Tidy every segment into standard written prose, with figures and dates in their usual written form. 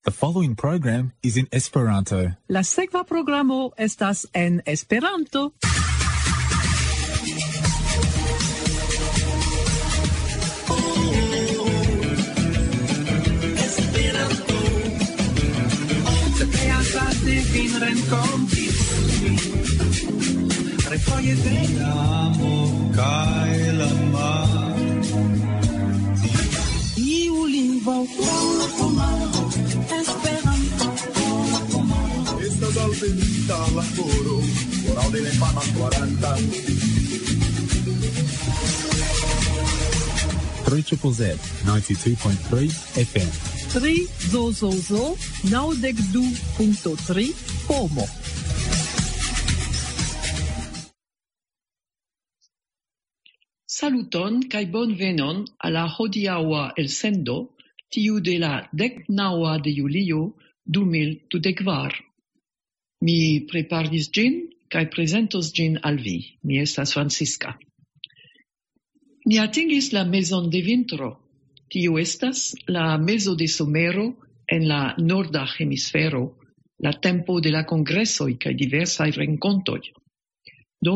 The following program is in Esperanto. La sekva programo estas en Esperanto. Fin renkontis refoje de amo kaj la mar. Iu lingvo Esperanto. Estas alvenita la koro, koral de la infana 40. 3ZZZ 92.3 FM. 3ZZZ 92.3 Como. Saluton kaj bonvenon a la hodiaŭa elsendo, tiu de la 19 de julio 2024. Mi preparis ĝin kaj prezentos ĝin al vi. Mi estas Francisca. Ni atingis la mezon de vintro. Tio estas la mezo de somero en la norda hemisfero, la tempo de la kongresoj kaj diversaj renkontoj. Do,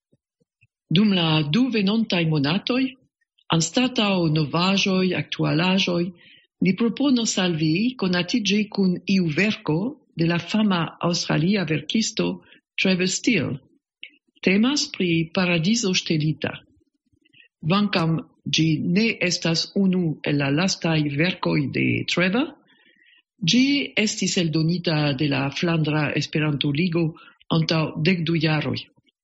dum la du venontaj monatoj, anstataŭ novaĵoj, aktualaĵoj, ni proponos al vi konatiĝi kun iu verko de la fama aŭstralia verkisto Trevor Steele. Temas pri Paradizo ŝtelita. Kvankam ĝi ne estas unu el la lastaj verkoj de Trevor, ĝi estis eldonita de la Flandra Esperanto-Ligo antaŭ 12 jaroj.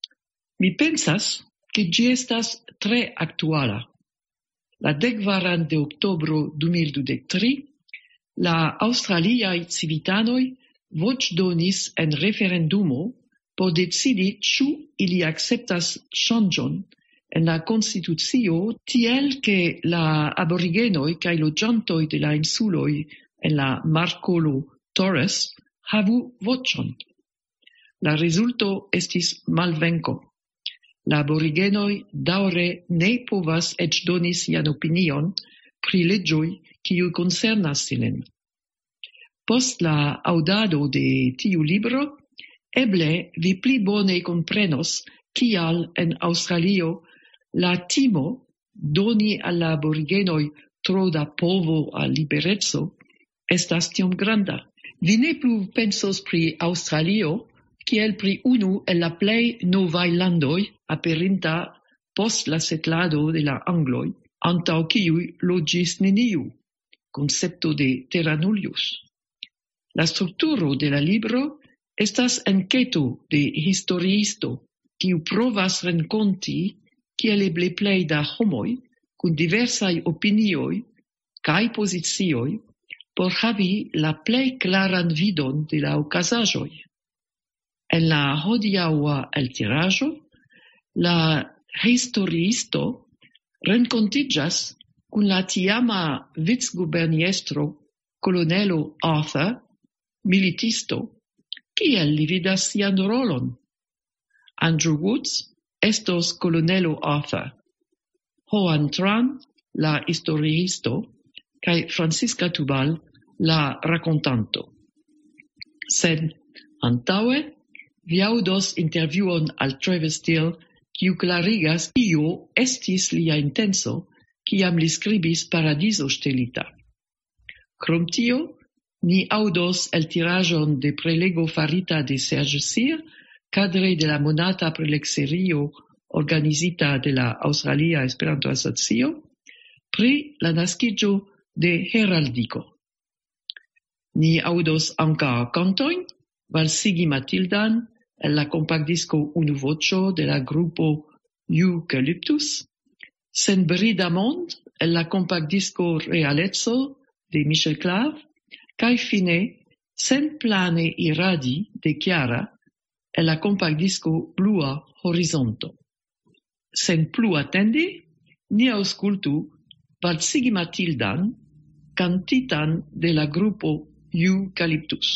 Mi pensas, ke ĝi estas tre aktuala. La 10 de oktobro 2023, la aŭstraliaj civitanoj voĉdonis en referendumo por decidi ĉu ili akceptas ŝanĝon en la konstitucio tiel ke la aborigenoj kaj loĝantoj de la insuloj en la markolo Torres havu voĉon. La rezulto estis malvenko. La aborigenoj daŭre ne povas eĉ doni sian opinion pri leĝoj kiuj koncernas ilin. Post la aŭdado de tiu libro, eble vi pli bone komprenos kial en Aŭstralio la timo doni al la aborigenoj tro da povo al libereco estas tiom granda. Vi ne plu pensos pri Aŭstralio kiel pri unu el la plej novaj landoj aperinta post la setlado de la angloj, antaŭ kiuj loĝis neniu, koncepto de terra nullius. La strukturo de la libro estas enketo de historiisto, kiu provas renkonti kiel eble plej da homoj kun diversaj opinioj kaj pozicioj por havi la plej klaran vidon de la okazaĵoj. En la hodiaŭa eltiraĵo, la historiisto renkontiĝas kun la tiama vicguberniestro kolonelo Arthur, militisto, kiel li vidas sian rolon. Andrew Woods estos kolonelo Arthur, Hoan Tran, la historiisto, kaj Francisca Tubal, la rakontanto. Sed antaŭe vi aŭdos intervjuon al Trevor Steele, kiu klarigas kio estis lia intenco, kiam li skribis Paradizo ŝtelita. Krom tio, ni aŭdos eltiraĵon de prelego farita de Serge Cyr, cadre de la monata prelegserio organizita de la Aŭstralia Esperanto-Asocio, pri la naskiĝo de Heraldiko. Ni aŭdos ankaŭ kantojn, Valsigi Matildan, el la kompaktdisko Unu Voĉo de la grupo Eucalyptus, Senbrida Mond, el la kompaktdisko Realeco de Michel Clave, kaj fine Senplane iradi de Chiara, el la kompaktdisko Blua Horizonto. Sen plu atendi, ni aŭskultu Valsigi Matildan, kantitan de la grupo Eucalyptus.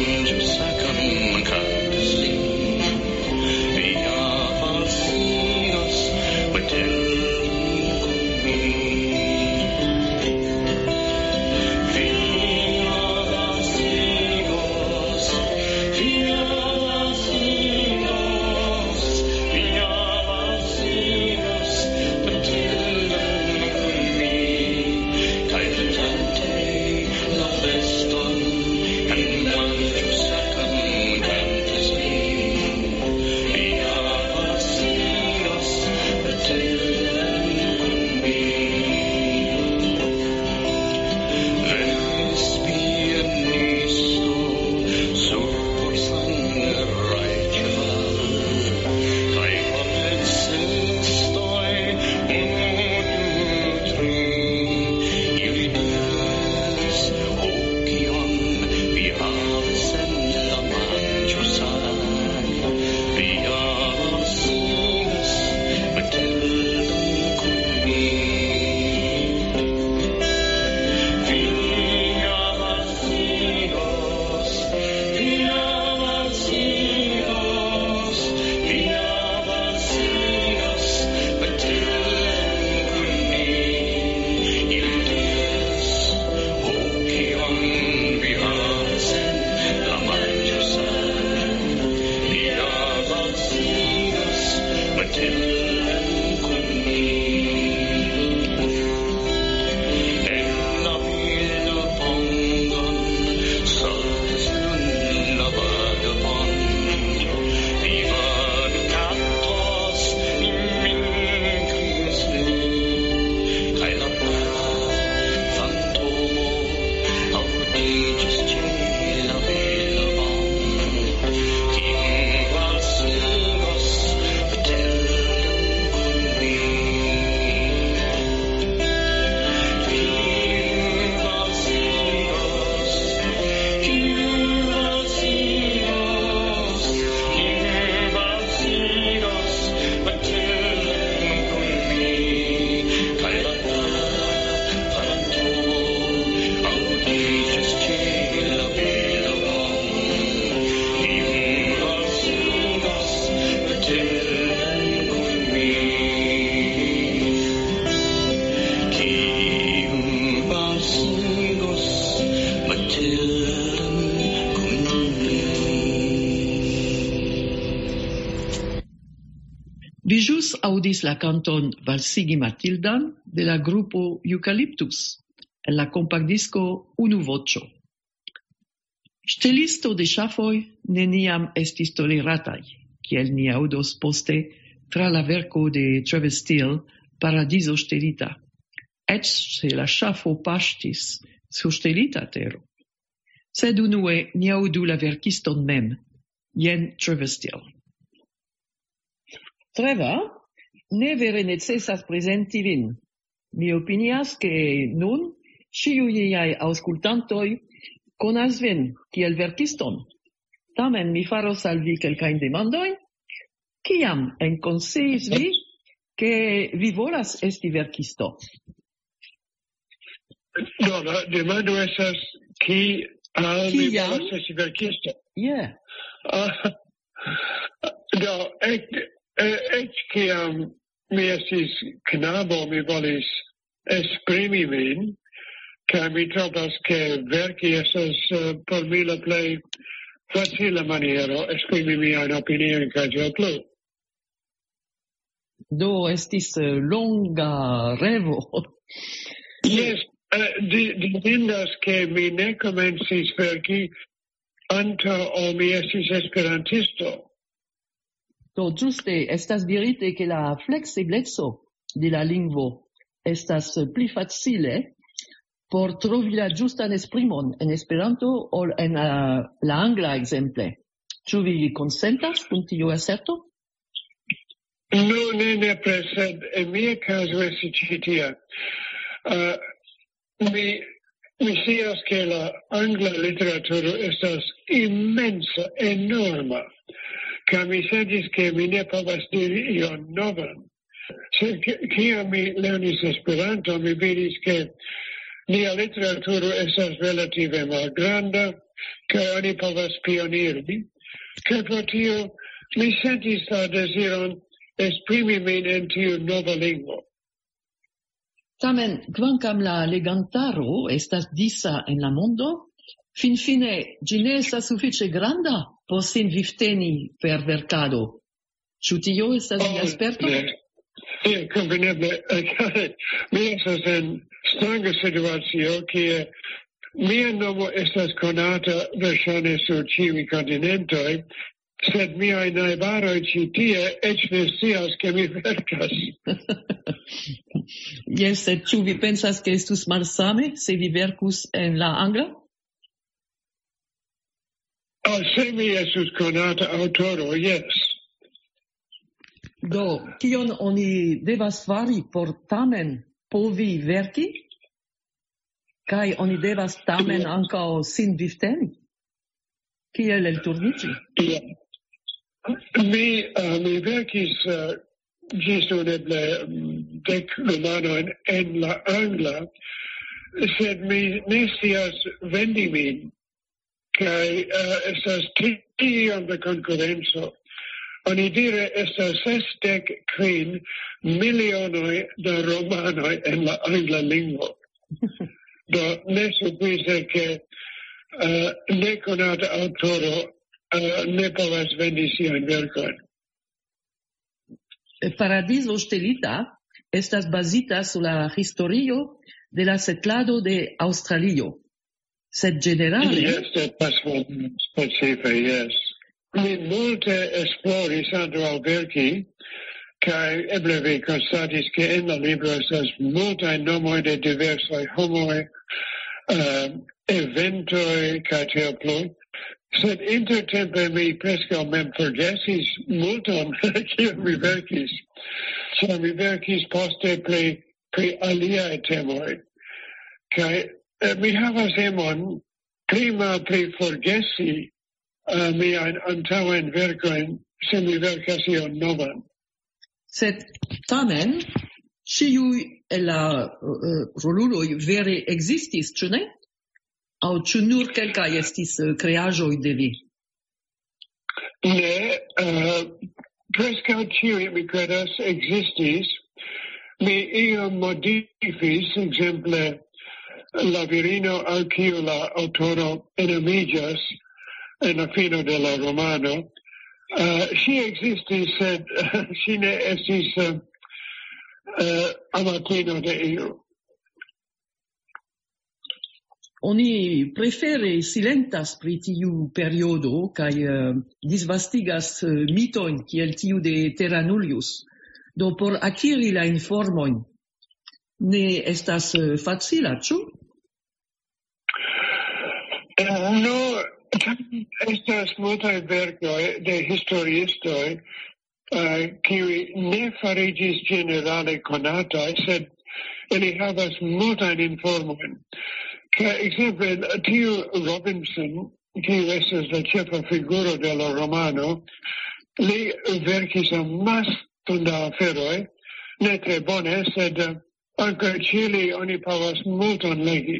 Vi ĵus aŭdis la kanton Valsigi Matildan de la grupo Eucalyptus en la kompaktdisko Unu Voĉo. Ŝtelisto de ŝafoj neniam estis tolerataj, kiel ni aŭdos poste tra la verko de Travis Steele Paradizo ŝtelita, eĉ se la ŝafo paŝtis sur ŝtelita tero. Sed unue ni aŭdu la verkiston mem, jen Travis Steele. Treva, ne vere necesas presenti vin. Mi opinias ke nun ĉiuj niaj aŭskultantoj konas vin kiel verkiston. Tamen mi faros al vi kelkajn demandojn. Kiam enkonsciis vi ke vi volas esti verkisto? No, la demando estas kiam mi volas esti verkisto. Yeah. Do, eĉ kiam mi estis knabo, mi volis esprimi min, kaj mi trovas ke verki estas por mi la plej facila maniero esprimi mian opinion kaj tiel plu. Do estis longa revo. Yes, divindas ke mi ne komencis verki antaŭ ol mi estis esperantisto. Do ĝuste estas dirite ke la fleksibleco de la lingvo estas pli facile por trovi la ĝustan esprimon en Esperanto ol en la angla ekzemple. Ĉu vi konsentas kun tiu aserto? No, ne nepre, sed en mia kazo estis ĉi tia. Mi scias ke la angla literaturo estas immensa, enorma. Kaj mi sentis ke mi ne povas diri ion novan. Kiam mi lernis Esperanto, mi vidis ke nia literaturo estas relative malgranda, kaj oni povas pioniri, kaj pro tio mi sentis la desiron esprimi min en tiu nova lingvo. Tamen, kvankam la legantaro estas disa en la mondo, finfine ĝi ne estas sufiĉe granda por sin vivteni per verkado. Ĉu tio estas via sperto? Kompreneble, mi estas en stranga situacio, kie mia nomo estas konata verŝajne sur ĉiuj kontinentoj, sed miaj najbaroj ĉi tie eĉ ne scias, ke mi verkas. Yes, sed ĉu vi pensas ke estus malsame se vi verkus en la angla? Se mi estus konata aŭtoro, yes. Do, kion oni devas fari por tamen povi verki? Kaj oni devas tamen ankaŭ sin vivteni? Kiel elturniĝi? Mi verkis ĝis nun eble 10 romanojn en la angla, sed mi ne scias vendi min, kaj estas tiom da konkurenco. Oni dire estas 65 milionoj da romanoj en la angla lingvo. Do ne surprize ke nekonata aŭtoro ne povas vendi siajn verkojn. Paradiso Ŝtelita estas bazita sur la historio de la setlado de Aŭstralio. Sed generale... Yes, that was specific, yes. Mi multe esploris antaŭ verki, kaj eble vi konstatis ke en la libro estas multaj nomoj de diversaj homoj, eventoj kaj tiel plu. Sed intertempe mi preskaŭ mem forgesis multon kion mi verkis. Ĉar mi verkis poste pri aliaj temoj. Kaj mi havas emon pli malpli forgesi miajn antaŭajn verkojn se mi verkas ion novan. Sed tamen ĉiuj el la roluloj vere ekzistis, ĉu ne? Aŭ ĉu nur kelkaj estis kreaĵoj de vi? Ne, preskaŭ ĉiuj, mi kredas, ekzistis. Mi iom modifis, ekzemple, la virino al kiu la aŭtoro enamiĝas en la fino de la romano. Ŝi ekzistis, sed ŝi ne estis amatino de iu. Oni prefere silentas pri tiu periodo kaj disvastigas mitojn kiel tiu de Terranulius. Do por akiri la informojn ne estas facila, ĉu? No, estas multaj verkoj de historiistoj kiuj ne fariĝis ĝenerale konataj, sed ili havas multajn informojn. Exemple, tiu Robinson, kiu estas la ĉefa figuro de la romano, li verkis amaston da aferoj, ne tre bone, sed ankaŭ ĉi oni povas multon legi.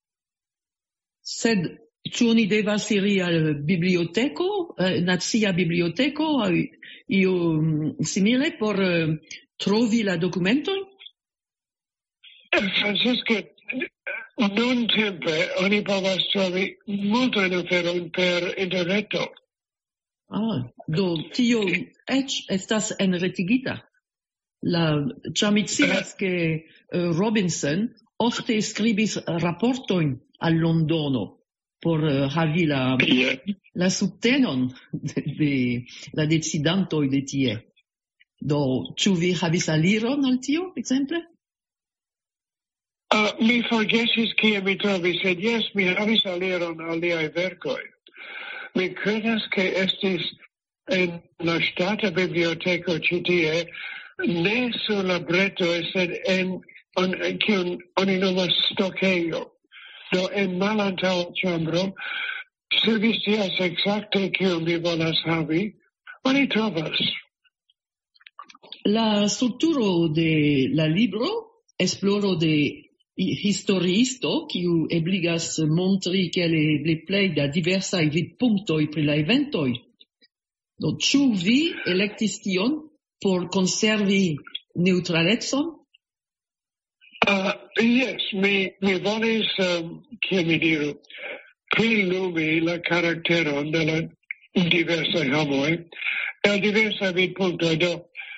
Sed ĉu oni devas iri al biblioteko, nacia biblioteko, aŭ io simile por trovi la dokumentojn? Franciske, nuntempe oni povas trovi multajn aferojn per interreto. Do tio eĉ estas enretigita. Ĉar mi scias ke Robinson ofte skribis raportojn al Londono por havi la subtenon de la decidantoj de tie. Do, ĉu vi havis aliron al tio, ekzemple? Mi forgesis kie mi trovis, sed jes, mi havis aliron al liaj verkoj. Mi kredas ke estis en la ŝtata biblioteko ĉi tie, ne sur la bretoj, sed kiun oni nomas stokejo. Do en malantaŭa ĉambro, se vi scias ekzakte kiun vi volas havi, oni trovas. La strukturo de la libro, esploro de historiisto kiu ebligas montri ke le plej da diversaj vidpunktoj pri la eventoj. Do ĉu vi elektis tion por konservi neutralecon? Yes, mi volis, kiel mi diru, prilumi la karakteron de la diversaj homoj, el diversaj vidpunktoj. Do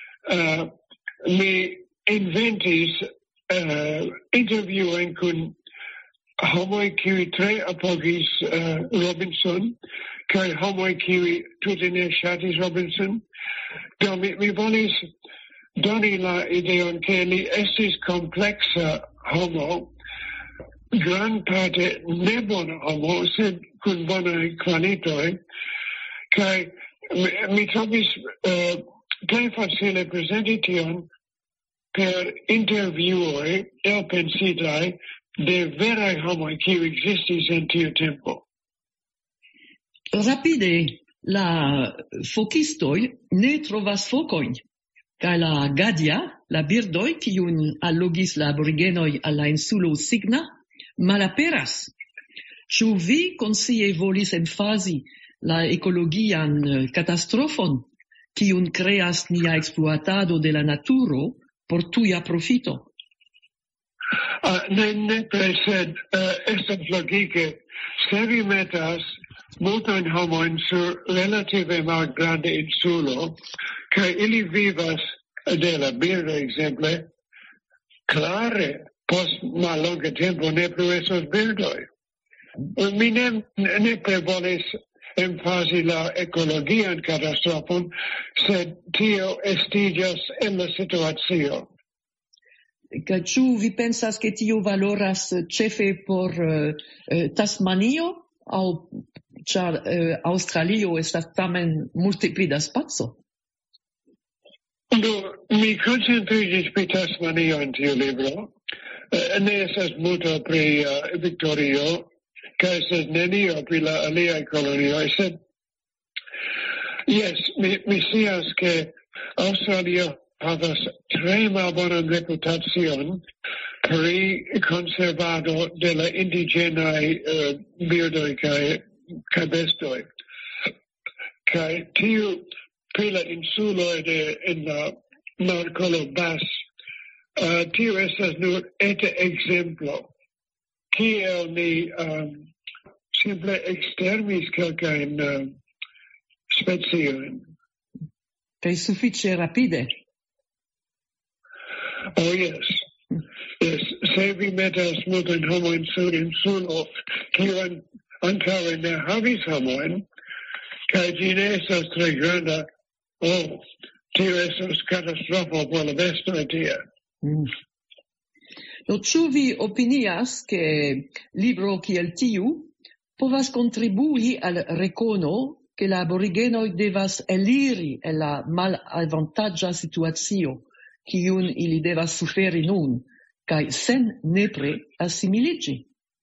mi inventis intervjuojn kun homoj kiuj tre apogis Robinson, kaj homoj kiuj tute ne ŝatis Robinson. Do mi volis doni la ideon ke li estis kompleksa homo, grandparte ne bona homo, sed kun bonaj kvalitoj, kaj mi trovis plej facile prezenti tion per intervjuoj elpensitaj de veraj homoj kiuj ekzistis en tiu tempo. Rapide, la fokistoj ne trovas fokojn, kaj la gadia, la birdoj kiun allogis la aborigenoj al la insulo Signa, malaperas. Ĉu vi konscie volis emfazi la ekologian katastrofon, kiun kreas nia ekspluatado de la naturo por tuja profito? Ne, sed estas logike, se vi metas multajn homojn sur relative malgranda insulo, kaj ili vivas de la birdo, ekzemple, klare post mallonga tempo ne plu estos birdoj. Mi ne volis emfazi la ekologian katastrofon, sed tio estiĝas en la situacio. Kaj ĉu vi pensas ke tio valoras ĉefe por Tasmanio aŭ ĉar Aŭstralio estas tamen multe pli da spaco? Mi koncentriĝis pri Tasmanio en tiu libro. Ne estas multo pri Victorio, kaj estas nenio pri la aliaj kolonioj, sed mi scias ke Aŭstralio havas tre malbonan reputacion pri konservado de la indiĝenaj birdoj kaj bestoj. Kaj tiu pri la insuloj en la Markolo Bas, tiu estas nur eta ekzemplo, kiel ni simple ekstermis kelkajn speciojn. Kaj sufiĉe rapide. Oh, yes. Se vi metas multajn homojn sur insulo, kiujn antaŭe ne havis homojn, kaj ĝi ne estas tre granda, tio estas katastrofo por la bestoj tie. Do ĉu vi opinias ke libro kiel tiu povas kontribui al rekono ke la aborigenoj devas eliri el la malavantaĝa situacio kiun ili devas suferi nun, kaj sen nepre asimiliĝi?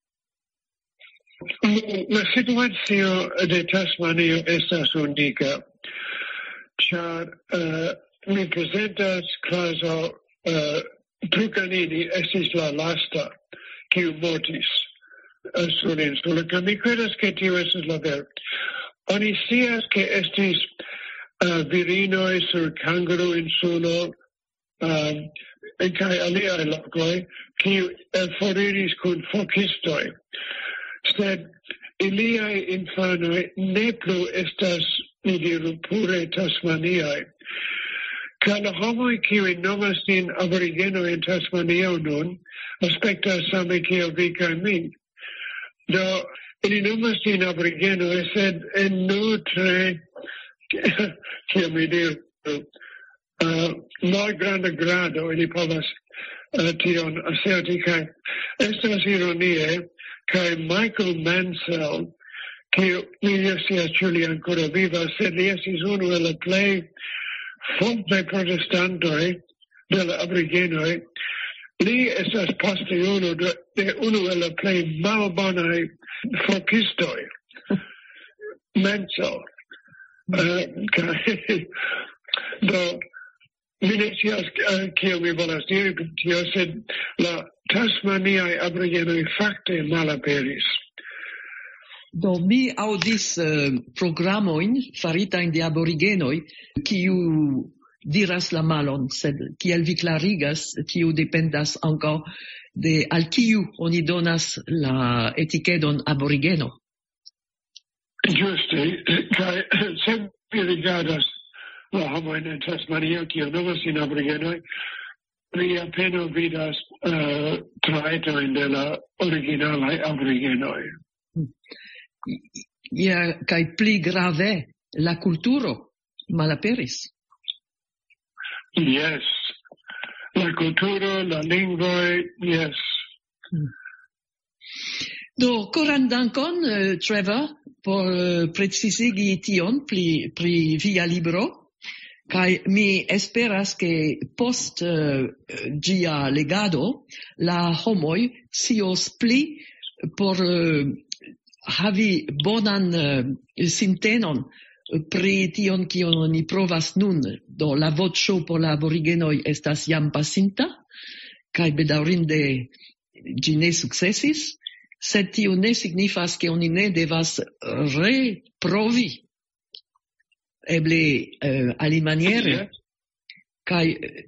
La situacio de Tasmanio estas unika, ĉar mi prezentas kazo Trucanini estis la lasta kiu mortis sur insulo, kaj mi kredas ke tio estas la vero. Oni scias ke estis virinoj sur Kangaroo insulo, kaj aliaj lokoj, kiu foriris kun fokistoj. Sed iliaj infanoj ne plu estas, mi diru, pure tasmaniaj. Kaj la homoj kiuj nomas sin aborigenoj en Tasmanio nun, aspektas same kiel vi kaj mi. Do, ili nomas sin aborigenoj, sed en nur tre, kiel mi diru, malgranda grado ili povas tion aserti, kaj estas ironie, kaj Michael Mansell, kiu mi ne scias ĉu li ankoraŭ vivas, sed li estis unu el la plej fortaj protestantoj de la aborigenoj. Li estas poste unu el la plej malbonaj fokistoj. Mansell. Do Minitias kiel mi volas diri, tio sed la Tasmaniae aborigenoi facte malaperis. Do mi audis programoin faritain de aborigenoi, kiu diras la malon, sed kiel vi clarigas, kiu dependas ankaŭ de al kiu oni donas la etiketon aborigeno. Giuste, kai se vi rigardas la homoin en Tasmanio, kiel nomas in aborigenoi, mi appena vidas traetoin de la originalai aborigenoi. Ja, kai pli grave, la kulturo malaperis. Yes. La culturo, la lingvoi, yes. Do, koran dankon, Trevor, por precisigi tion pri via libro, kai mi esperas che post gia legado la homoi scios pli por havi bonan sintenon pri tion kion oni provas nun. Do la voĉo por la aborigenoj estas jam pasinta, kaj bedaŭrinde ĝi ne sukcesis, sed tio ne signifas ke oni ne devas reprovi eble alimaniere. Kaj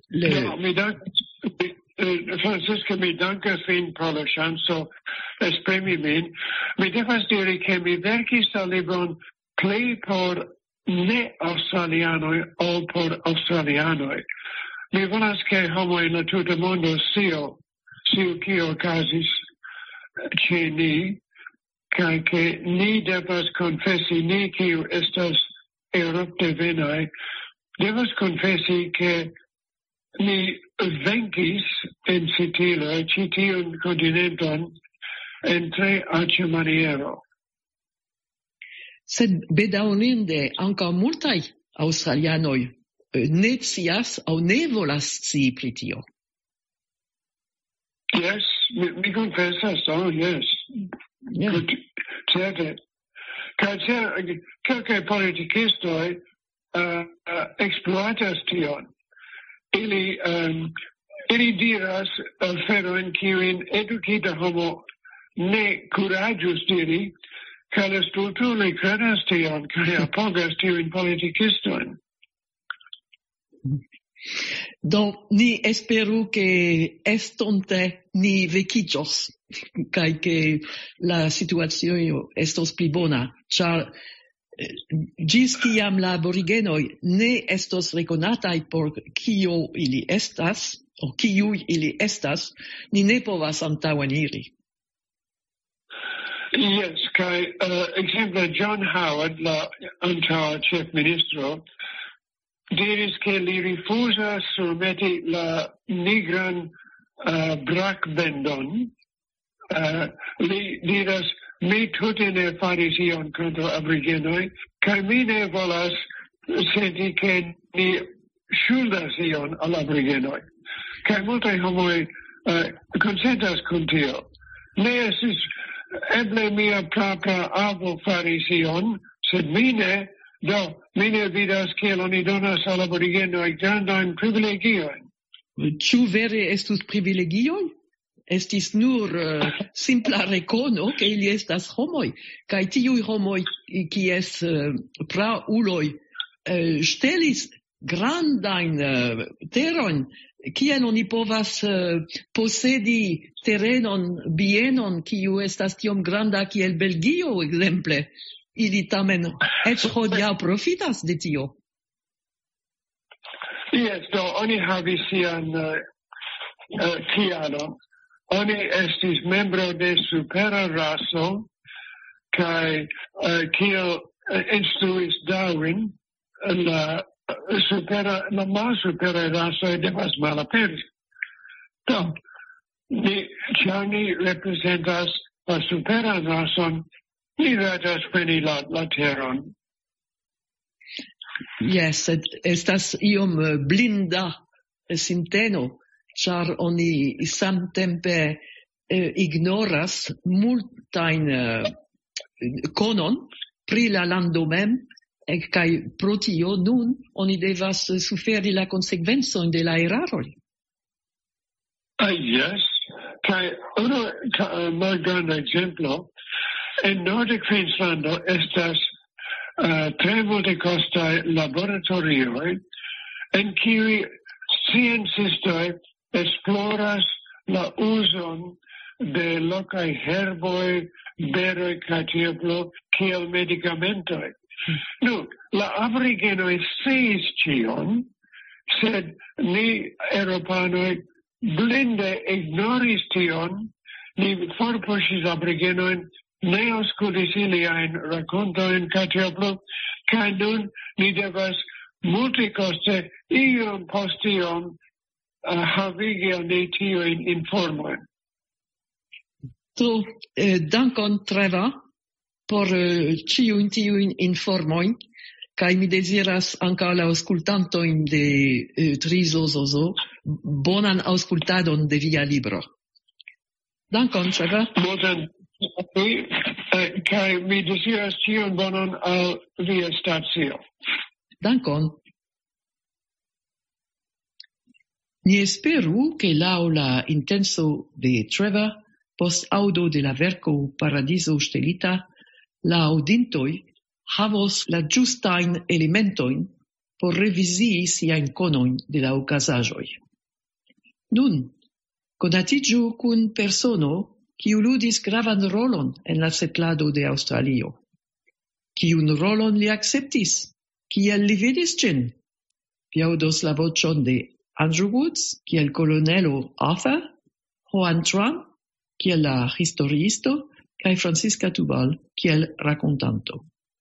Francisco, mi dankas vin pro la ŝanco esprimi min. Mi devas diri ke mi verkis la libron plej por ne-Australianoj ol por Australianoj. Mi volas ke homoj en la tuta mondo sciu kio okazis ĉe ni, kaj ke ni devas konfesi, ni kiu estas Eŭropdevenaj, devas konfesi ke ni venkis en Sicilio ĉi tiun kontinenton en tre aĉa maniero. Sed bedaŭrinde ankaŭ multaj aŭstralianoj ne scias aŭ ne volas scii pri tio. Yes, mi konfesas, yes. Yeah. Certe. Kaj kelkaj politikistoj ekspluatas tion. Ili diras aferojn kiujn edukita homo ne kuraĝus diri, kaj la stultulo kredas tion kaj apogas tiujn politikistojn. Do ni esperu ke estonte ni vekiĝos kaj ke la situacio estos pli bona, ĉar ĝis kiam la aborigenoj ne estos rekonataj por kio ili estas, o kiuj ili estas, ni ne povas antaŭeniri. Yes, kai exemple John Howard, la antaŭa ĉefministro, diris ke li rifuzas surmeti la nigran brakbendon. Li diras, mi tute ne faris ion kontraŭ aborigenoj, kaj mi ne volas senti ke ni ŝuldas ion al aborigenoj. Kaj multaj homoj konsentas kun tio. Ne estis eble mia propra avo faris ion, sed mi ne, do mi ne vidas kiel oni donas al aborigenoj grandajn privilegiojn. Ĉu vere estus privilegioj? Estis nur simpla rekono ke ili estas homoj, kaj tiuj homoj kies prauloj ŝtelis grandajn terojn, kiel oni povas posedi terenon, bienon, kiu estas tiom granda kiel Belgio, ekzemple. Ili tamen eĉ hodiaŭ profitas de tio. Yes, do oni havis sian kialon. Oni estis membro de supera raso, kaj kiel instruis Darwin, la malsupera raso devas malaperi. Do, ĉar ni reprezentas la supera rason, ni rajtas preni la teron. Yes, estas iom blinda sinteno, ĉar oni samtempe ignoras multajn konon pri la lando mem, kai pro tio nun oni devas suferi la consequenzon de la eraroj. Yes, kai uno malgranda exemplo, en Nordic Finnlando estas tre multekostaj laboratorioj en kiuj sciencistoj esploras la uzon de lokaj herboj, beroj kaj tiel kiel medikamentoj. Nu, la aborigenoj sciis ĉion, sed ni eŭropanoj blinde ignoris tion, ni forpuŝis aborigenojn, ne aŭskultis iliajn rakontojn kaj tiel plu, kaj nun ni devas multekoste iom post iom havigi al ni tiujn informojn. Dankon Treva por ĉiujn tiujn informojn, kaj mi deziras ankaŭ la aŭskultantojn de Trizozozo bonan aŭskultadon de via libro. Dankon, Treva. Multan kaj mi deziras ĉion bonan al via stacio. Dankon. Ni esperu che laŭ la intenso de Treva post audo de la verco Paradiso Ŝtelita, la audintoj havos la ĝustajn elementojn por revizii siajn konojn de la okazaĵoj. Nun, konatiĝu kun persono kiu ludis gravan rolon en la setlado de Aŭstralio. Kiun rolon li akceptis? Kiel li vidis ĝin? Vi aŭdos la voĉon de Andrew Woods kiel kolonelo Arthur, Juan Tran kiel la historiisto, kaj Francisca Tubal kiel rakontanto.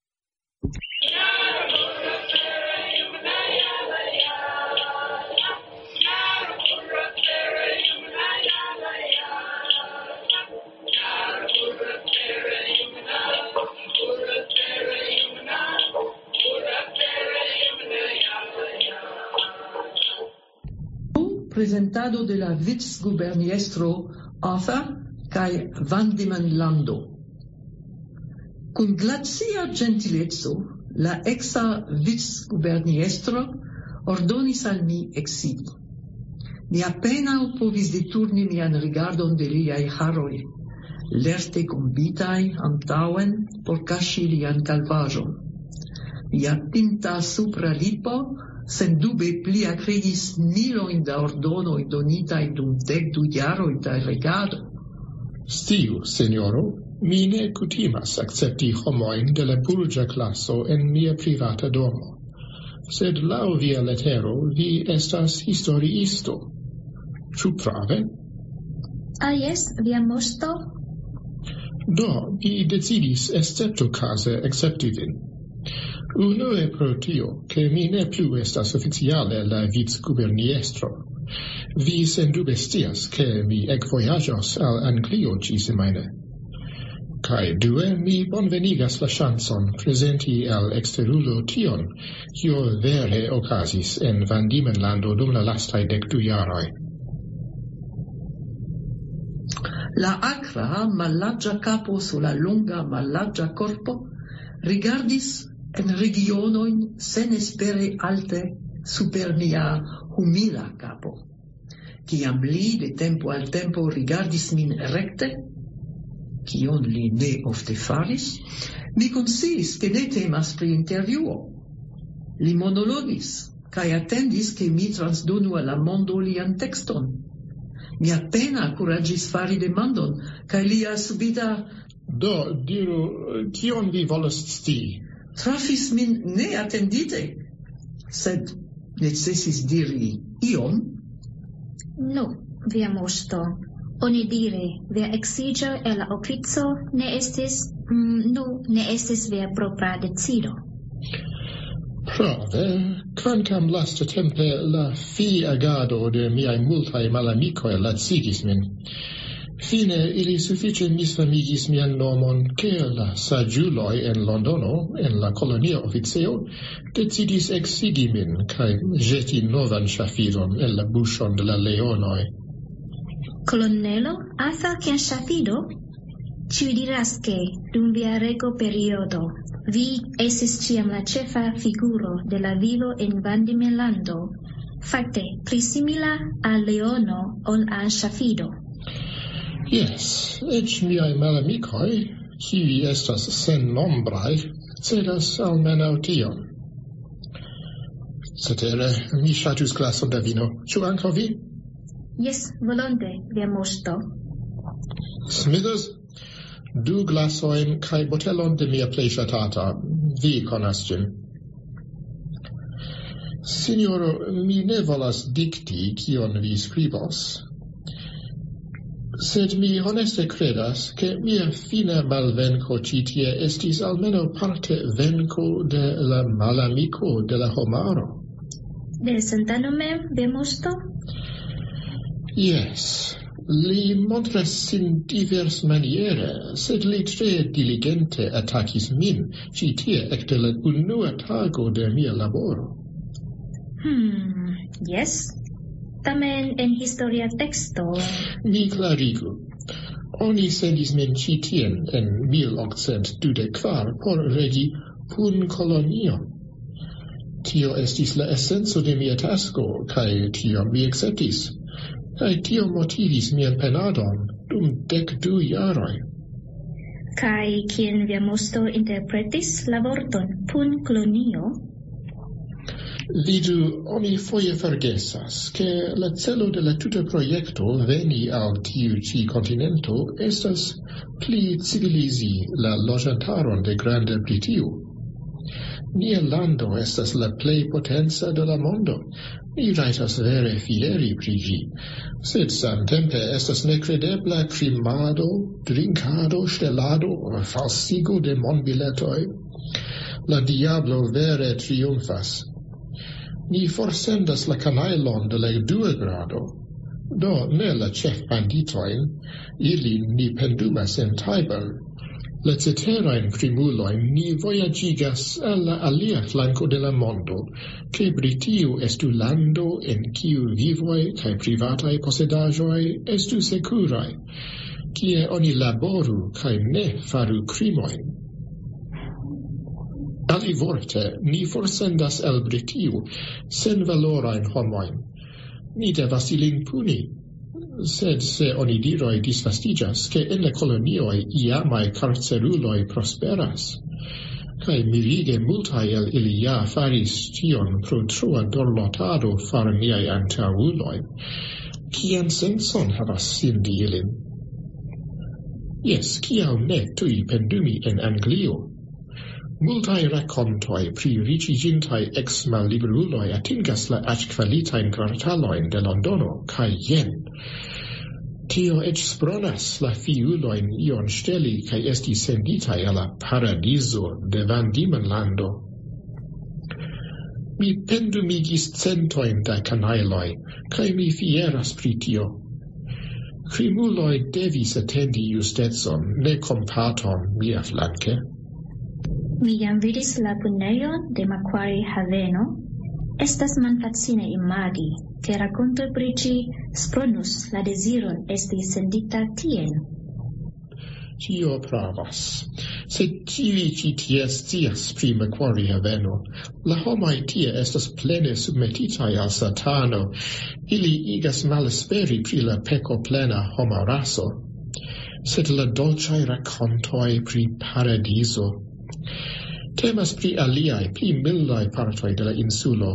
Presentado de la vicguberniestro Arthur kaj Van Diemen Lando. Kun glacia gentilezzo, la exa vicguberniestro ordonis al mi eksidi. Mi apenaŭ povis deturni mian rigardon de liaj haroj, lerte kombitaj antaŭen por kaŝi lian kalvaĵon. Lia pinta supra lipo sendube pli akrigis milojn da ordonoj donitaj dum 12 jaroj da regado. Sciu, signoro, mi ne kutimas akcepti homojn de la burĝa klaso en mia privata domo. Sed laŭ via letero vi estas historiisto. Ĉu prave? Jes, via moŝto. Do, vi decidis esceptokaze akcepti vin. Unue pro tio, che mi ne plu estas oficiale la vicguberniestro. Vi sendube scias, che mi ekvojaĝos al Anglio ĉi-semajne. Kaj due, mi bonvenigas la ŝancon prezenti al eksterulo tion, kio vere okazis en Van Diemen Lando dum la lastaj 12 jaroj. La akra, mallarĝa kapo sur la longa, mallarĝa korpo rigardis en regionojn senespere alte super mia humila kapo. Kiam li de tempo al tempo rigardis min rekte, kion li ne ofte faris, mi konsciis ke ne temas pri intervjuo. Li monologis kaj atendis ke mi transdonu al la mondo lian tekston. Mi appena kuraĝis fari demandon, kaj lia subita Do, diru, kion vi volas scii? trafis min neatendite, sed necesis diri iom. Nu, via moŝto, oni dire, via eksiĝo el la ofico ne estis via propra decido. Prave, kvankam lastatempe la agado de miaj multaj malamikoj lacigis min. Fine, ili sufiĉe misfamigis mian nomon, ke la saĝuloj en Londono, en la kolonia oficejo, decidis eksigi min kaj ĵeti novan ŝafiron en la buŝon de la leonoj. Kolonelo Arthur Ken Ŝafido? Ĉu diras ke dum via rego periodo vi estis ĉiam la ĉefa figuro de la vivo en Vandimelando, fakte pli simila al leono ol al ŝafido? Yes, eĉ miaj malamikoj, kiuj estas sennombraj, cedas almenaŭ tion. Cetere, mi ŝatus glason da vino. Ĉu ankaŭ vi? Jes, volonte, via moŝto. Smithers, 2 glasojn kaj botelon de mia plej ŝatata. Vi konas ĝin. Sinjoro, mi ne volas dikti kion vi skribos, sed mi honeste credas ke mia fina malvenko ĉi tie estis almenaŭ parte venko de la malamiko de la homaro. De Santano mem, via moŝto? Yes, li montras sin divers maniere, sed li tre diligente atakis min ĉi tie ekde la unua tago de mia laboro. Yes. Tamen en historia teksto... Mi klarigu. Oni sendis min ĉi tien en 1824 por regi pun kolonion. Tio estis la esenco de mia tasko, kaj tion mi akceptis. Kaj tio motivis mian penadon dum 12 jaroj. Kaj kien via moŝto interpretis la vorton pun kolonio? Vidu, oni foje forgesas, ke la celo de la tuta projekto veni al tiu ĉi kontinento estas pli civilizi la loĝantaron de Granda Britio. Nia lando estas la plej potenca de la mondo. Mi rajtas vere fieri pri ĝi, sed samtempe estas nekredebla krimado, drinkado, ŝtelado, falsigo de monbiletoj. La diablo vere triumfas. Ni forsendas la kanajlon de la 2 grado. Do ne la ĉefbanditojn, ili ni pendumas en Tiber. La ceterajn krimulojn ni vojaĝigas al la alia flanko de la mondo, ke Britio estu lando en kiu vivoj kaj privataj posedaĵoj estu sekuraj, kie oni laboru kaj ne faru krimojn. Alivorte, ni forsendas el Britio senvalorajn homojn. Ni devas ilin puni. Sed se onidiroj disvastiĝas, ke en la kolonioj iamaj karceruloj prosperas, kaj mirige multaj el ili ja faris tion pro trua dorlotado far niaj antaŭuloj, kian sencon havas sindi ilin? Jes, kial ne tuj pendumi en Anglio? Multaj rakontoj pri riĉiĝintaj eks-malliberuloj atingas la aĉkvalitajn kvartalojn de Londono, kaj jen. Tio eĉ spronas la fiulojn ion ŝteli kaj esti senditaj al la paradizo de Van Diemenlando. Mi pendumigis centojn da kanajloj, kaj mi fieras pri tio. Krimuloj devis atendi justecon, ne kompaton miaflanke. Mi jam vidis la punejon de Macquarie Haveno. Estas malfacile imagi, ke rakonto pri ĝi spronus la deziron esti sendita tien. Tio pravas. Sed tiuj ĉi tie scias pri Macquarie Haveno. La homoj tie estas plene submetitaj al Satano. Ili igas malesperi pri la pekoplena homa raso. Sed la dolĉaj rakontoj pri paradizo temas pri aliaj, pli mildaj partoj de la insulo.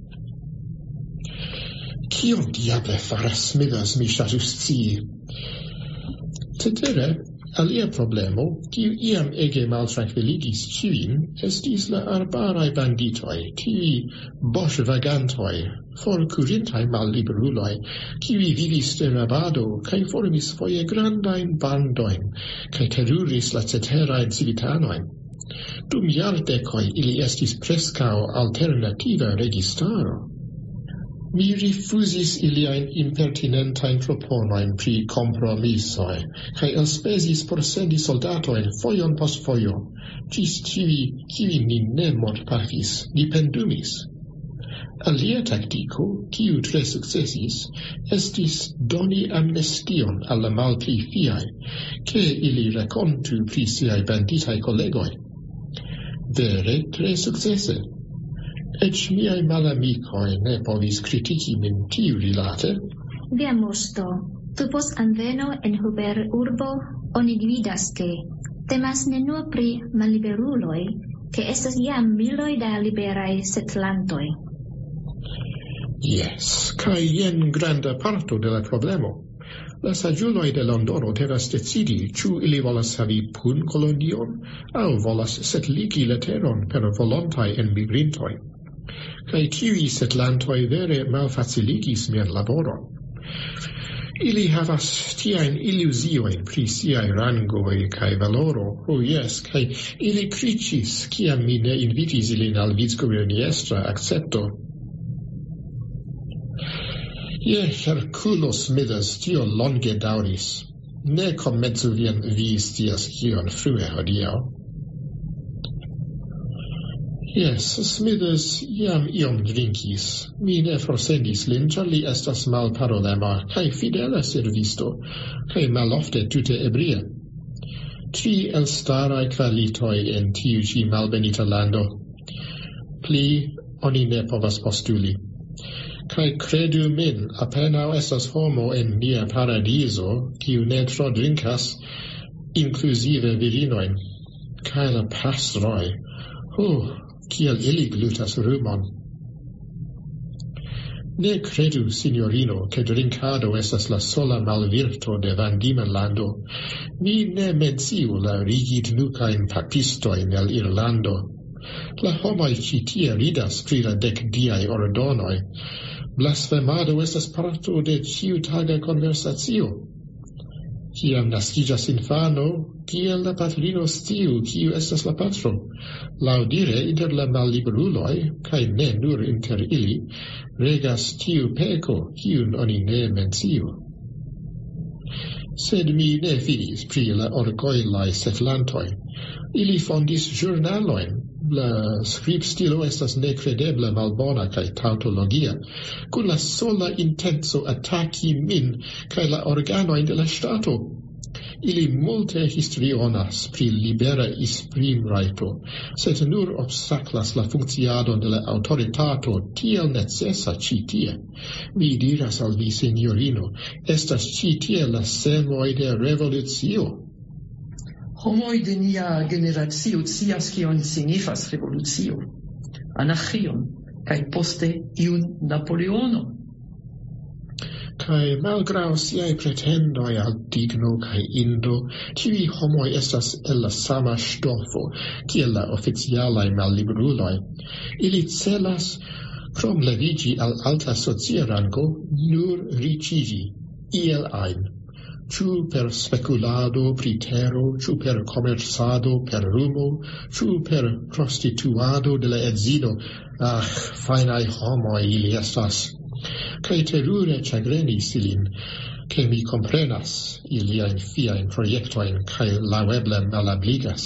Kion diable faras Smithers, mi ŝatus scii? Cetere, alia problemo, kiu iam ege maltrankviligis ĉiujn, estis la arbaraj banditoj, tiuj boŝvagantoj, forkurintaj malliberuloj, kiuj vivis de rabado kaj formis foje grandajn bandojn, kaj teruris la ceterajn civitanojn. Dum jardekoj ili estis preskaŭ alternativa registaro. Mi rifuzis iliajn impertinentajn proponojn pri kompromisoj, kaj elspezis por sendi soldatojn fojon post fojo, ĝis tiuj, kiuj ni ne mortpafis, ni pendumis. Alia tactico, kiu tre successis, estis doni amnestion alla malpli fiai, che ili racontu pri siai banditai collegoi. Vere tre successe. Ec miai malamicoi ne povis critici min tiu rilate. Via mosto, tu post anveno en Huber urbo, oni dividas che temas ne nur pri malliberuloi, che estas jam miloi da liberai setlantoi. Yes, kai jen granda parto de la problemo. La sagiuloi de Londono devas decidi ciu ili volas havi pun colonion, au volas setligi la teron per volontai enmigrintoi. Kai tiui setlantoi vere malfaciligis mian laboron. Ili havas tiain illusioin pri siai rangoi kai valoro, yes, kai ili cricis, ciam mi ne invitis ilin al vicguberniestra accepto. Herculo Smithers, tio longe dauris. Ne comenzu vien vi stias kion frue hodiaŭ. Smithers jam iom drinkis. Mi ne forsendis lin, ĉar li estas malparolema kaj fidela servisto, kaj malofte tute ebria. 3 elstaraj kvalitoj en tiu ĉi malbenita lando. Pli oni ne povas postuli. Kai credu min, apenao estas homo en nia paradiso, kiu ne tro drinkas, inclusive virinoin. Kai la pastroi, kiel ili glutas rumon. Ne credu, signorino, che drinkado estas la sola malvirto de Van Diemen lando. Mi ne menciu la rigid nucain papistoin el Irlando. La homoi ci tie ridas pri la decdiai ordonoi. Blasfemado estas parto de ciutaga conversatio. Ciam nascigas infano, kiel la patrino sciu kiu estas la patro. Laudire inter la malliberuloi, kai ne nur inter ili, regas tiu peco kiun oni ne menciu. Sed mi ne fidis pri la orgoilai setlantoi. Ili fondis giornaloin. La scriptstilo estas necredeble malbona kaj tautologia, kun la sola intenso attacki min kaj la organojn de la ŝtato. Ili multe histrionas pri libera esprimrajto, sed nur obstaklas la funkciadon de la aŭtoritato tiel necesa ĉi tie. Mi diras al vi, sinjorino, estas ĉi tie la semoj de revolucio. Homoi de nia generatio scias kion signifas revolucio, anarchion, kaj poste iun Napoleono. Kaj malgraŭ siaj pretendoj al digno kaj indo, tiuj homoj estas el la sama ŝtofo kiel la oficialaj malliberuloj. Ili celas, krom leviĝi al alta socia rango, nur riĉiĝi, iel ajn. Ciu per speculado pri tero, ciu per commerçado per rumo, ciu per prostituado de la edzino, fainai homoi ili estas. Kai terure chagrenis ilin, che mi comprenas iliain fiain proiectoin, kai laueble malabligas.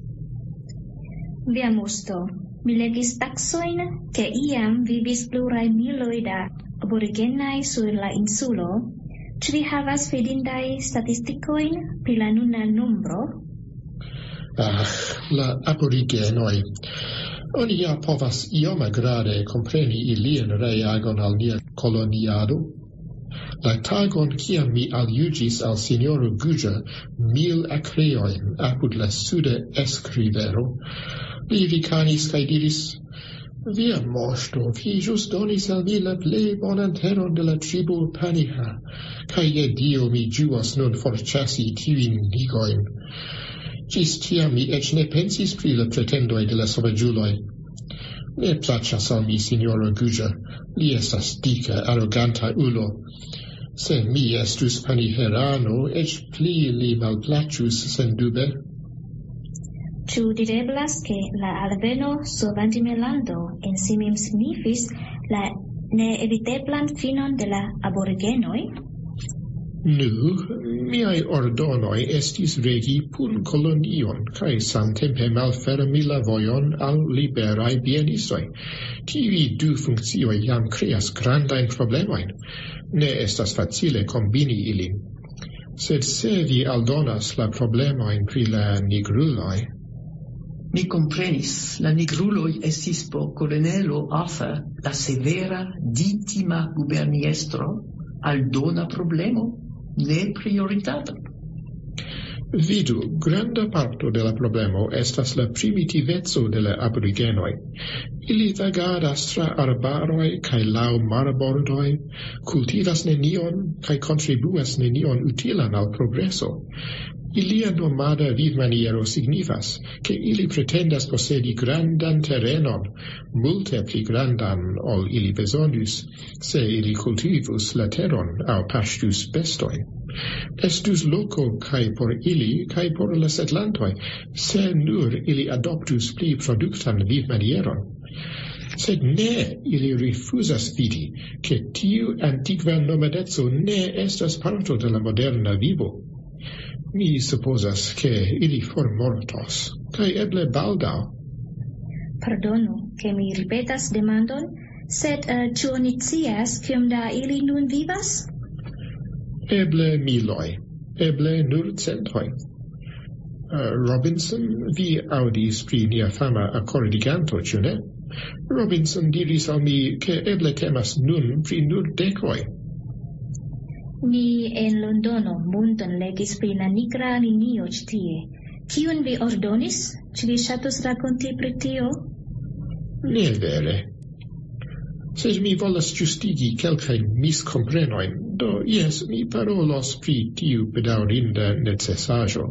Via mosto, mi legis taxoin, che iam vivis plurai miloi da aborigenai sur la insulo. Ĉu vi havas fidindaj statistikojn pri la nuna nombro? La aborigenoj. Oni ja povas ioma grade kompreni ilian reagon al nia koloniado. La tagon kiam mi aljuĝis al sinjoro Guĝa 1000 akreojn apud la suda Eskrivero, li rikanis kaj diris: Via moŝto, vi ĵus donis al mi la plej bonan teron de la tribo Paniha, kaj je Dio mi ĝuas nun forĉasi tiujn ligojn. Ĝis tiam mi eĉ ne pensis pri la pretendoj de la sovaĝuloj. Ne plaĉas al mi sinjoro Guĝa, li estas dika, aroganta ulo. Se mi estus paniherano, eĉ pli li malplaĉus sendube. Ĉu direblas, ke la alveno sur Van Diemen lando en si mem signifis la neeviteblan finon de la aborigenoj? Nu, miai ordonoi estis regi pun colonion, cae samtempe malfermi la vojon al liberai bienistoi. Tivi du funkcioi jam creas grandain problemoin. Ne estas facile combini ilin. Sed se vi aldonas la problemoin pri la nigruloi. Mi comprenis, la nigruloi estis por colonelo Arthur la severa, ditima guberniestro aldona problemo, ne prioritata. Vidu, granda parto de la problemo estas la primitivezzo de la aborigenoi. Ili vagadas tra arbaroi cae lau marbordoi, cultivas nenion cae contribuas nenion utilan al progresso. Ilia nomada vivmaniero signifas che ili pretendas possedi grandan terrenon, multe pli grandan ol ili besonus, se ili cultivus la terron au pastus bestoi. Estus loco cae por ili, cae por la setlantoi, se nur ili adoptus pli productan vivmanieron. Sed ne ili rifusas vidi, che tiu antiqua nomadezzo ne estas parto de la moderna vivo. Mi supposas che ili formortos, cae eble baldau. Pardonu, che mi ripetas demandon, sed ĉu oni scias kiom da ili nun vivas? Eble miloi, eble nur centoi. Robinson, vi audis pri nia fama accordiganto, ĉu ne? Robinson diris al mi che eble temas nun pri nur decoi. Ni en Londono multon legis pri la nigra linio ĉi tie. Kiun vi ordonis? Ĉu vi ŝatus rakonti pri tio? Ne vere. Sed mi volas justigi kelkajn miskomprenojn, do jes, mi parolos pri tiu bedaŭrinda necesaĵo.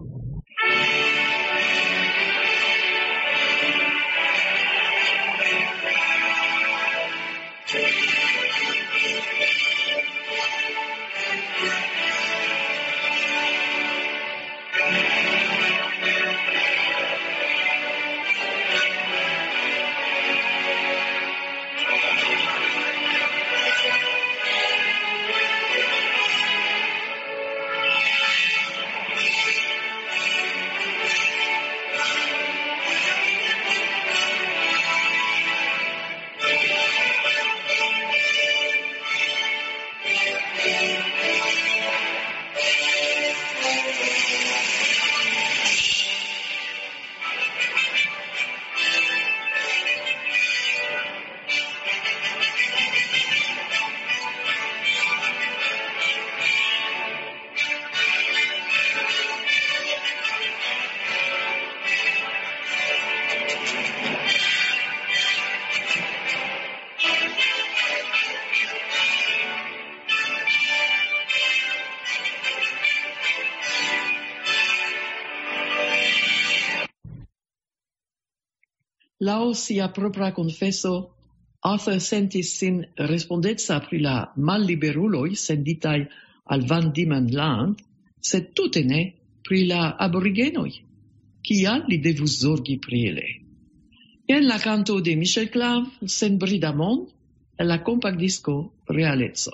Lau sia propra confesso, Arthur sentis sin respondezza pri la malliberuloi senditai al Van Diemen Land, sed tute ne pri la aborigenoi. Kial li devus zorgi pri ili? En la canto de Michel Clave, sen bridamon, e la compact disco Realezzo.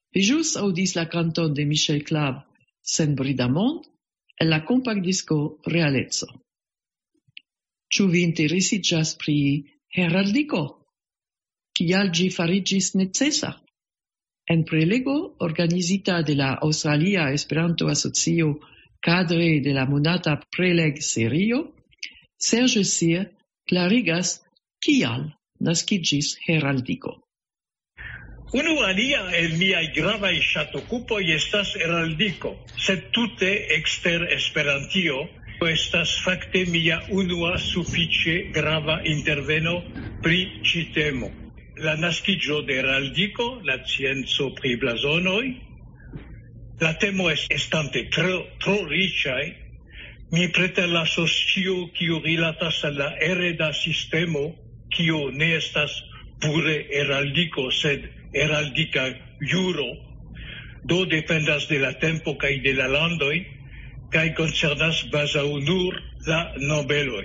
Vi jus audis la canton de Michel Clave, Sen Bridamont, e la compact disco Realezzo. Ciu vi interesigas pri heraldico? Kial gi farigis necessa? En prelego organizita de la Australia Esperanto Asocio cadre de la monata preleg serio, Serge Cyr clarigas kial nascigis heraldico. Unu alia el miai gravaj ŝatokupoj estas heraldico, sed tute ekster Esperantio estas fakte mia unua sufiĉe grava interveno pri ĉi temo. La naskiĝo de heraldico, la scienco pri blazonoj, la temo estante tro riĉaj, mi preterlasos ĉio kiu rilatas al la hereda sistemo, kiu ne estas pure heraldico, sed heraldika juro, do dependas de la tempo kaj de la landoj, kaj koncernas bazaŭ nur la nobeloj.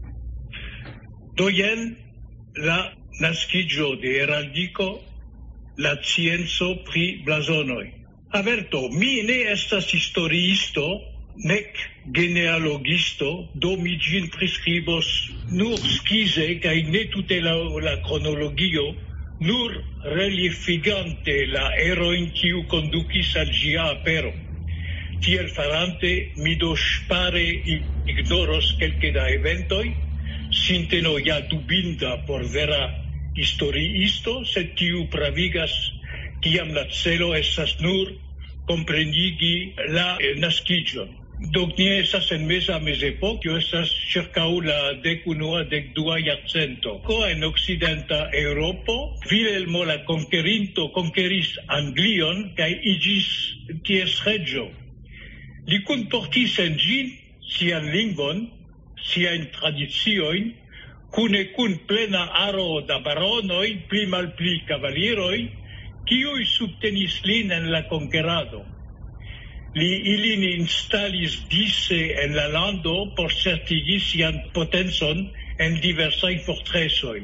Do jen la naskiĝo de heraldico, la scienco pri blazonoj. Averto, mi ne estas historiisto, nek genealogisto, do mi ĝin priskribos nur skize kaj ne tute la kronologio, nur reliefigante la erojn kiu kondukis al ĝia apero. Tiel farante, mi do ŝpare ignoros kelke da eventoj, sinteno ja dubinda por vera historiisto, sed kiu pravigas kiam la celo estas nur komprenigi la naskiĝon. Do ni estas en mezepoko, estas ĉirkaŭ la 11-12 jarcento. En okcidenta Eŭropo, Vilhelmo la konkerinto konkeris Anglion kaj iĝis ties reĝo. Li kunportis en ĝin sian lingvon, siajn tradiciojn, kune kun plena aro da baronoj, pli malpli kavaliroj, kiuj subtenis lin en la konkerado. Li ilin instalis dise en la lando por certigi sian potencon en diversaj fortresoj.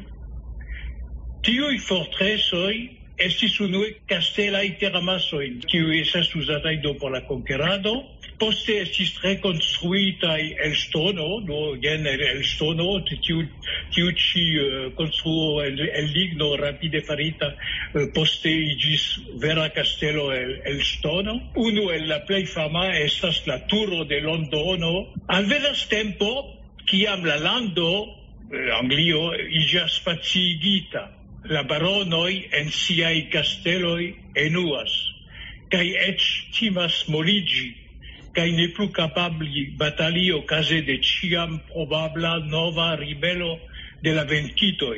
Tiuj fortresoj estis unue kastelaj teramasoj, kiuj estas uzataj do por la konkerado. Poste estis rekonstruitaj el ŝtono, do jen el ŝtono, tiu ĉi konstruo el ligno rapide farita, poste iĝis vera kastelo el ŝtono. Unu el la plej fama estas la turo de Londono. Alvenas tempo, kiam la lando, Anglio, iĝas paciigita. La baronoj en siaj kasteloj enuas, kaj eĉ timas moliĝi, kaj ne plu kapabli batali okaze de ĉiam probabla nova ribelo de la venkitoj.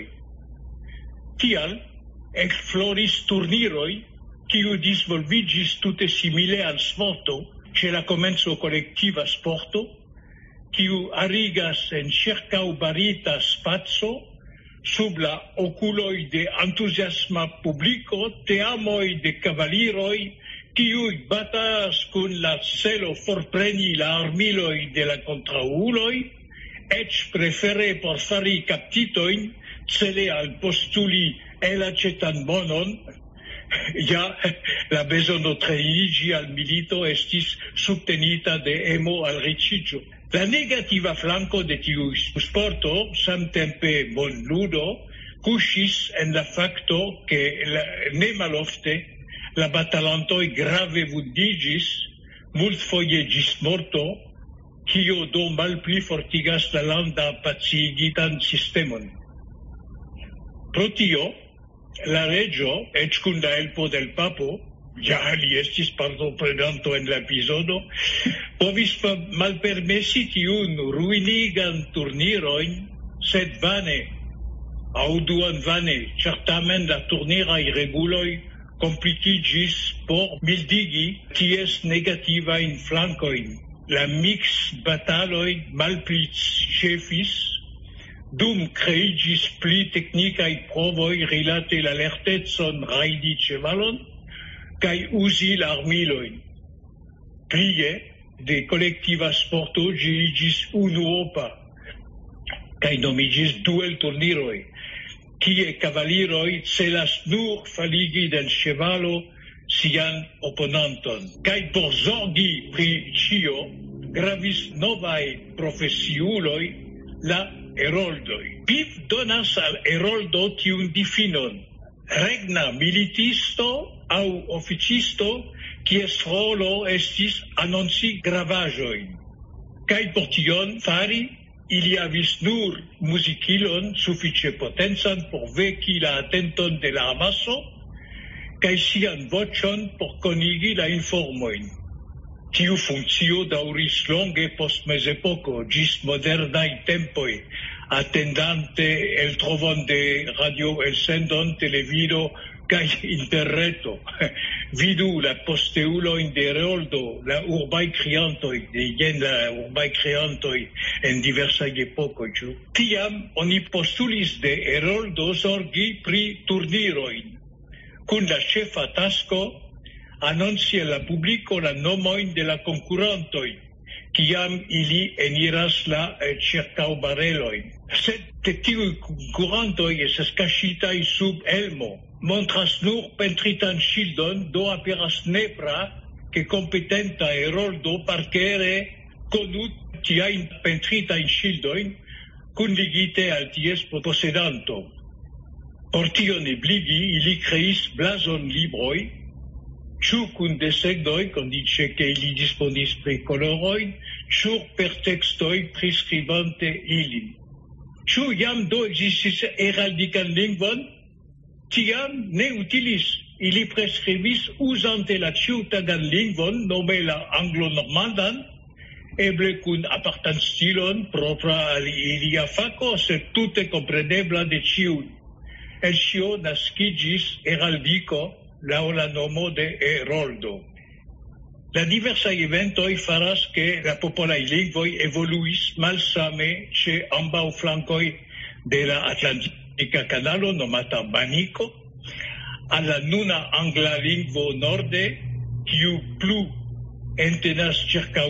Tial ekfloris turniroj, kiu disvolviĝis tute simile al sporto, ĉe la komenco kolektiva sporto, kiu arigas en ĉirkaŭbarita spaco, sub la okuloj de entuziasma publiko, teamoj de kavaliroj, kiuj batas kun la celo forpreni la armiloj de la kontraŭuloj, eĉ prefere por fari kaptitojn, cele alpostuli elaĉetan monon, ja la bezono trejniĝi al milito estis subtenita de emo al riĉiĝo. La negativa flanko de tiu sporto, samtempe bonludo, kuŝis en la fakto, ke ne malofte la batalantoj grave vundiĝis, multfoje ĝis morto, kio do malpli fortigas la landa paciigitan sistemon. Pro tio, la reĝo, eĉ kun la helpo del papo, ja li estis partoprenanto en la epizodo, povis malpermesi tiun ruinigan turnirojn, sed vane, aŭ duonvane, ĉar tamen la turniraj reguloj komplikiĝis por mildigi ties negativajn flankojn. La mix-bataloj malpli ĉefis, dum kreiĝis pli teknikaj provoj rilate la lertecon rajdi ĉevalon kaj uzi la armilojn. Plie de kolektiva sporto ĝi iĝis unuopa kaj nomiĝis duelturniroj, kie kavaliroj celas nur faligi del ĉevalo sian opponanton. Kai por zorgi pri cio, gravis novae profesiuloi la heroldoi. Piv donas al heroldo tiun difinon. Regna militisto au officisto, kies rolo estis annonci gravajoin. Kai por tion fari, ili havis nur muzikilon sufiĉe potencan por veki la atenton de la amaso, kaj sian voĉon por konigi la informojn. Tiu funkcio daŭris longe post mezepoko ĝis modernaj tempoj, atendante eltrovon de radio-elsendon, televido kaj interreto. Vidu la posteulojn de heroldo, la urbaj kriantoj, jen la urbaj kriantoj en diversaj epokoj. Tiam oni postulis de heroldo zorgi pri turnirojn, kun la ĉefa tasko annonci al la publiko la nomojn de la konkurantoj, kiam ili eniras la ĉirkaŭbarelojn. Sed tiuj konkurantoj estas kaŝitaj sub elmo, montras nur pentritan ŝildon, do aperas nepra ke kompetenta heroldo parkere konu tiajn pentritajn ŝildojn kunligite al ties posedanto. Por tion ebligi ili kreis blazonlibroj, ĉu kun desegnoj, kondiĉe ke ili disponis pri kolorojn, ĉu per tekstoj priskribante ilin. Ĉu jam do ekzistis heraldikan lingvon? Tiam ne utilis. Ili preskribis uzante la ĉiutagan lingvon, nome la anglo-normandan, eble kun apartan stilon propra al ilia fako, sed tute komprenebla de ĉiuj. El ĉio naskiĝis heraldiko laŭ la nomo de heroldo. La diversaj eventoj faras ke la popolaj lingvoj evoluis malsame ĉe ambaŭ flankoj de la Atlantika kanalo nomata Baniko, al la nuna angla lingvo norde, kiu plu entenas ĉirkaŭ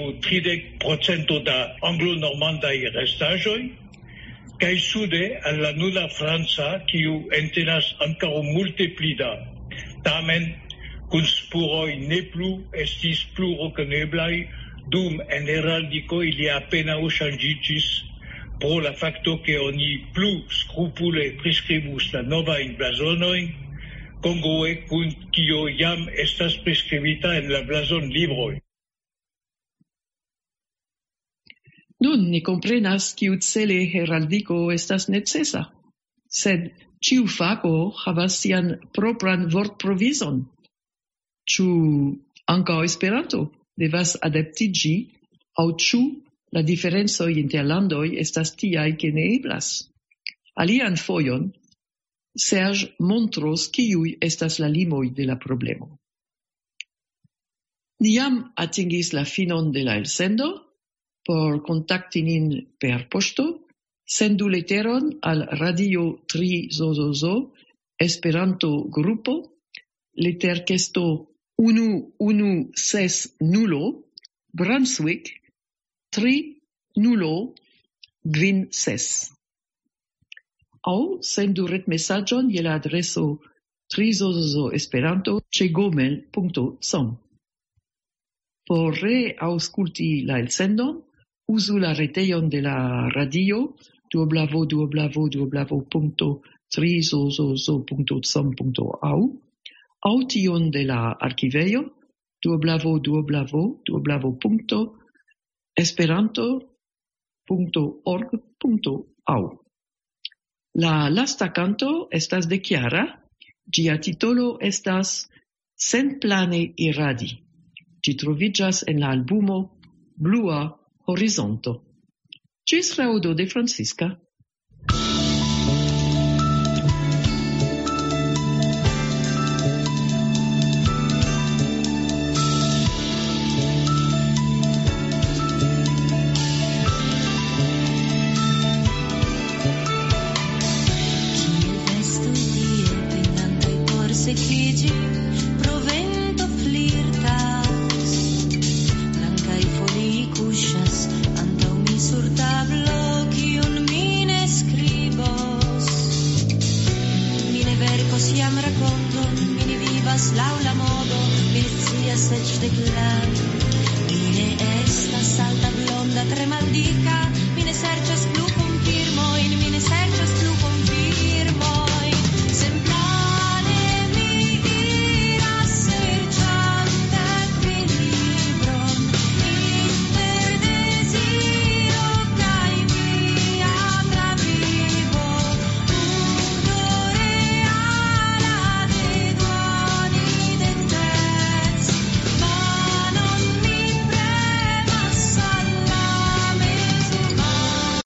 30% da anglo-normandaj restaĵoj, kaj sude al la nuna franca, kiu entenas ankaŭ multe pli da. Tamen, kun spuroj ne plu estis plu rekoneblaj, dum en heraldiko ili apenaŭ ŝanĝiĝis pro la fakto ke oni plu skrupule priskribus la novajn blazonojn, kongrue kun kio jam estas priskribita en la blazonlibroj. Nun ni komprenas kiucele heraldiko estas necesa, sed ĉiu fako havas sian propran vortprovizon. Ĉu ankaŭ Esperanto devas adaptiĝi, aŭ ĉu la diferencoj inter landoj estas tiaj ke ne eblas? Alian fojon Serge montros kiuj estas la limoj de la problemo. Ni jam atingis la finon de la elsendo. Por kontakti nin per poŝto, sendu leteron al Radio 3ZZZ Esperanto grupo, leterkesto 1160 Brunswick 3056. Aŭ sendu retmesaĝon je la adreso 3ZZZ Esperanto@gmail.com. Por reaŭskulti la elsendon, uzu la retejon de la radio www.3zzz.com.au aŭ tion de la arkivejo www.esperanto.org.au. La lasta kanto estas de Chiara, ĝia titolo estas Senplane iradi. Ĝi troviĝas en la albumo Blua Horizonto. Ĝis raŭdo de Francisca. Siam racconto, mini video. levas laŭ la modo, mi scias eĉ deklari. Mi ne estas alta, blonda, tre maldika, mi ne serĉas plu konfirmojn, mi ne serĉas plu konfirmojn. Senplane mi iras serĉante ekvilibron inter deziro kaj mia travivo. Mundo reala de duoni dentec, manon mi premas al la mezumar.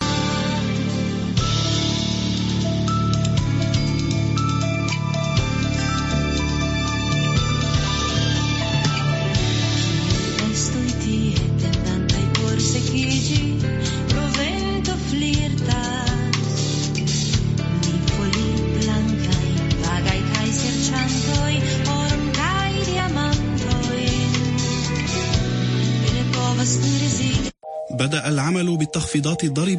Estoy tie tendantaj por sekiĝi, pro vento flirtas. Mi folirblankaj, vagaj kaj serĉantoj, oron kaj diamantojn. Mi ne povas rezigi. بدأ العمل بالتخفيضات الضريبية